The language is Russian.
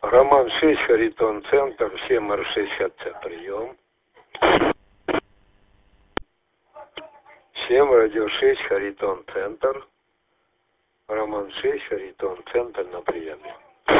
Роман 6, Харитон, центр, 7R60, прием. 7, радио 6, Харитон, центр. Роман 6, Харитон, центр, на приеме.